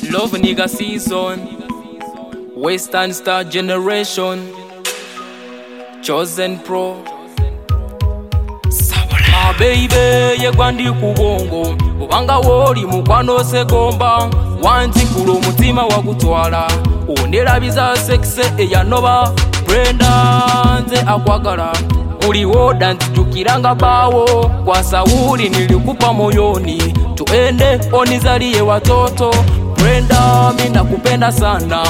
Love nigga season, Western Star Generation, Chosen Pro. My baby, ye gwandi kubongo, ubanga woli mukwano segomba, wanti kulo mutima wagutwala, ondera biza sexe eyanoba, Brenda nze akwagala, uli woda ntijukiranga bawo, kwa Sauli nilikupa moyoni, tuende onizalie watoto, Brenda mina kupenda sana,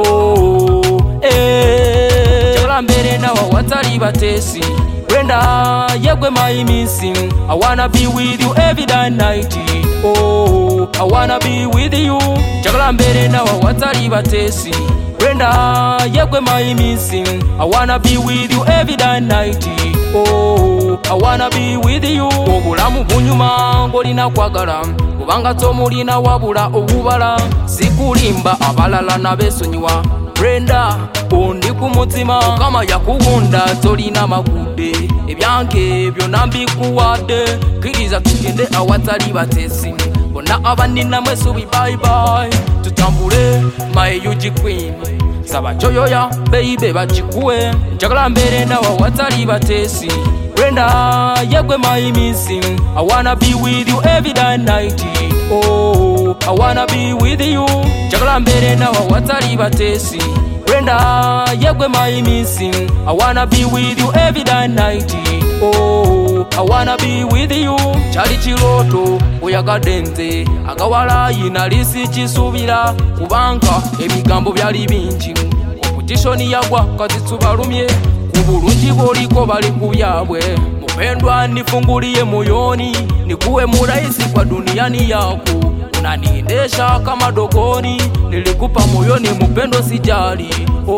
Chakala mbele na watali batesi, Brenda, yegwe my missing. I wanna be with you every night. I wanna be with you. Chakala mbele na watali batesi, Brenda, yegwe my missing. I wanna be with you every night. I wanna be with you. Obulamu bunyuma ngolina kwagala, kubanga tomulina wabula obubala. Sikulimba abalala nabesonyiwa, Brenda, undi kumutima kama yakugunda tolina makude, ebyange byonna mbikuwadde, kiriza tugende awatali batesi, bonna abanina mwesubi bye bye, tutambule my UG queen, saba choyoya baby bachikuwe, njagala mbere nawe awatali batesi, Brenda, yegwe my missing. I wanna be with you every night. I wanna be with you. Chakala mbele na watali batesi, Brenda, yegwe my missing. I wanna be with you every night. I wanna be with you. Chali chiloto oyagadde nze, agawala yinalisi chisubira, kubanga ebigambo byali bingi, competition yagwa kati tubalumye, kubulungi boliko bali kubyabwe, mupendwa nifungulie moyoni, nikuwe murahisi kwa duniani yako, unaniendesha kama dogoni, nilikupa moyoni mupendo sijali,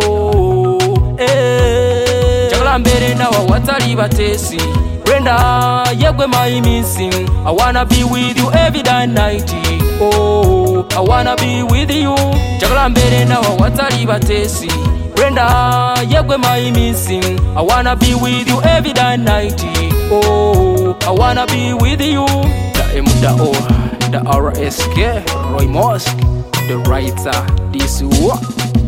chakala mbele na watali batesi, Brenda, yegwe my missing. I wanna be with you every night. I wanna be with you. Chakala mbele na watali batesi, Brenda, yegwe my missing. I wanna be with you every night. I wanna be with you. The M.O, the RSK, Roy Mosque, the writer, this one.